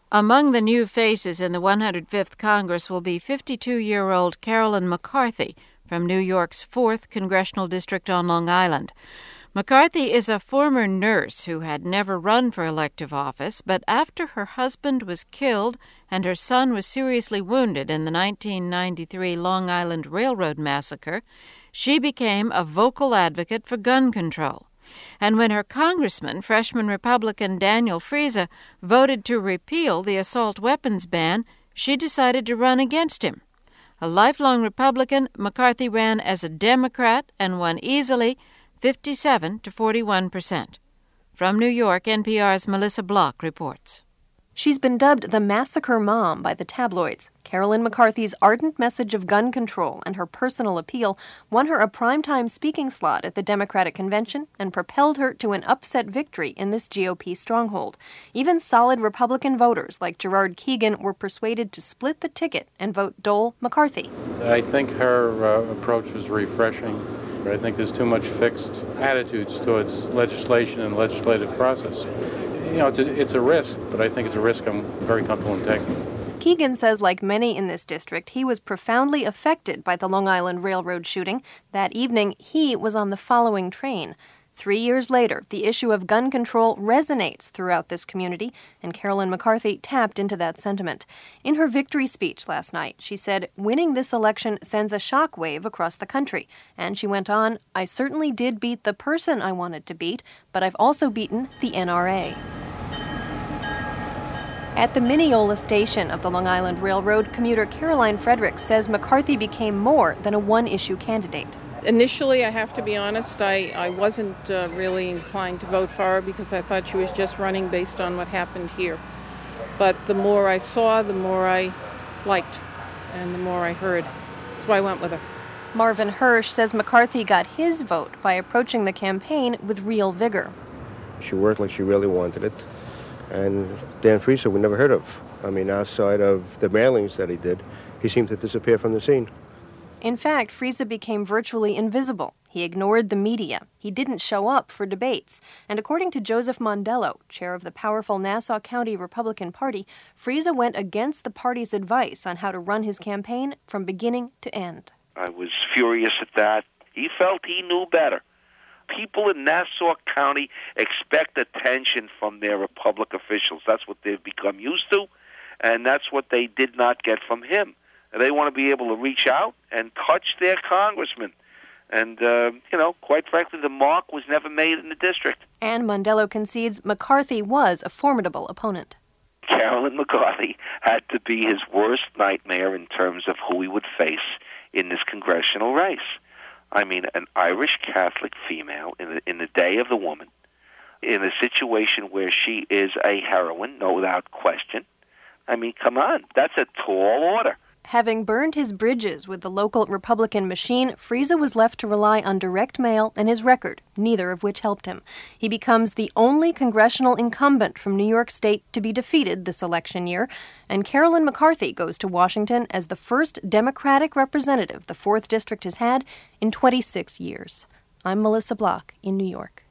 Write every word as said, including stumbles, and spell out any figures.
Among the new faces in the one hundred fifth Congress will be fifty-two-year-old Carolyn McCarthy from New York's fourth Congressional District on Long Island. McCarthy is a former nurse who had never run for elective office, but after her husband was killed and her son was seriously wounded in the nineteen ninety-three Long Island Railroad massacre, she became a vocal advocate for gun control. And when her congressman, freshman Republican Daniel Friese, voted to repeal the assault weapons ban, she decided to run against him. A lifelong Republican, McCarthy ran as a Democrat and won easily, fifty-seven to forty-one percent. From New York, N P R's Melissa Block reports. She's been dubbed the massacre mom by the tabloids. Carolyn McCarthy's ardent message of gun control and her personal appeal won her a primetime speaking slot at the Democratic Convention and propelled her to an upset victory in this G O P stronghold. Even solid Republican voters like Gerard Keegan were persuaded to split the ticket and vote Dole McCarthy. I think her uh, approach was refreshing. I think there's too much fixed attitudes towards legislation and legislative process. You know, it's a, it's a risk, but I think it's a risk I'm very comfortable in taking. Keegan says, like many in this district, he was profoundly affected by the Long Island Railroad shooting. That evening, he was on the following train. Three years later, the issue of gun control resonates throughout this community, and Carolyn McCarthy tapped into that sentiment. In her victory speech last night, she said, winning this election sends a shockwave across the country. And she went on, I certainly did beat the person I wanted to beat, but I've also beaten the N R A. At the Mineola station of the Long Island Railroad, commuter Caroline Fredericks says McCarthy became more than a one-issue candidate. Initially, I have to be honest, I, I wasn't uh, really inclined to vote for her because I thought she was just running based on what happened here. But the more I saw, the more I liked, and the more I heard. That's why I went with her. Marvin Hirsch says McCarthy got his vote by approaching the campaign with real vigor. She worked like she really wanted it. And Dan Friese we never heard of. I mean, outside of the mailings that he did, he seemed to disappear from the scene. In fact, Friese became virtually invisible. He ignored the media. He didn't show up for debates. And according to Joseph Mondello, chair of the powerful Nassau County Republican Party, Friese went against the party's advice on how to run his campaign from beginning to end. I was furious at that. He felt he knew better. People in Nassau County expect attention from their Republic officials. That's what they've become used to, and that's what they did not get from him. They want to be able to reach out and touch their congressman. And, uh, you know, quite frankly, the mark was never made in the district. And Mondello concedes McCarthy was a formidable opponent. Carolyn McCarthy had to be his worst nightmare in terms of who he would face in this congressional race. I mean, an Irish Catholic female in the, in the day of the woman, in a situation where she is a heroine, no without question. I mean, come on, that's a tall order. Having burned his bridges with the local Republican machine, Friese was left to rely on direct mail and his record, neither of which helped him. He becomes the only congressional incumbent from New York State to be defeated this election year, and Carolyn McCarthy goes to Washington as the first Democratic representative the fourth District has had in twenty-six years. I'm Melissa Block in New York.